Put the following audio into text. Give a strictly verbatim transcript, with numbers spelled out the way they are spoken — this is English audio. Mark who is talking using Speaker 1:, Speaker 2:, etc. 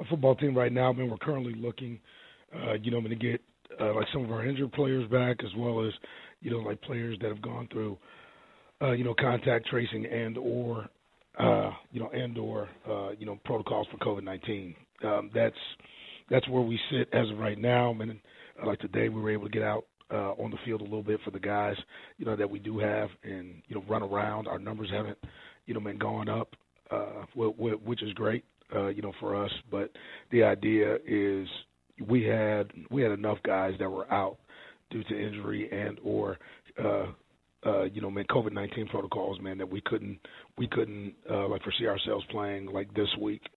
Speaker 1: football team right now, man, we're currently looking, uh, you know, to get uh, like some of our injured players back, as well as, you know, like players that have gone through, uh, you know, contact tracing and or, uh, you know, and or, uh, you know, protocols for COVID nineteen. Um, that's that's where we sit as of right now, man. Uh, like today, we were able to get out uh, on the field a little bit for the guys, you know, that we do have, and you know, run around. Our numbers haven't, you know, been going up, uh, which is great. Uh, you know, for us, but the idea is we had we had enough guys that were out due to injury and or uh, uh, you know, man, COVID nineteen protocols, man, that we couldn't we couldn't uh, like foresee ourselves playing like this week.